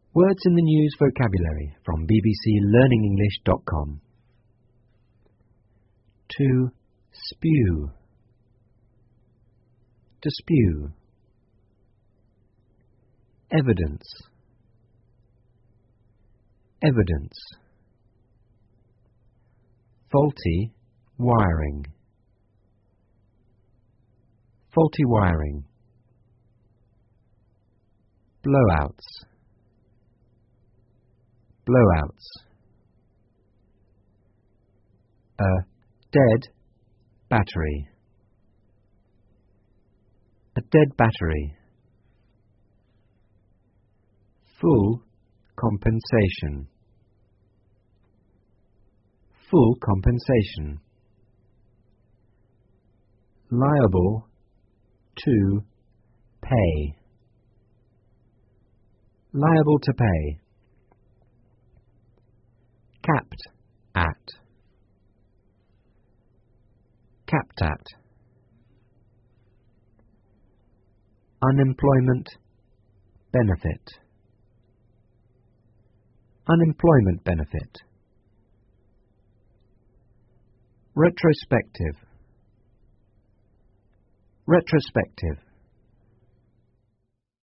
Words in the News vocabulary from bbclearningenglish.com. To spew. To spew. Evidence. Evidence. Faulty wiring. Faulty wiring. Blowouts. Blowouts. A dead battery. A dead battery. Full compensation. Full compensation. Liable to pay. Liable to pay. Capped at. Capped at. Unemployment benefit. Unemployment benefit. Retrospective. Retrospective.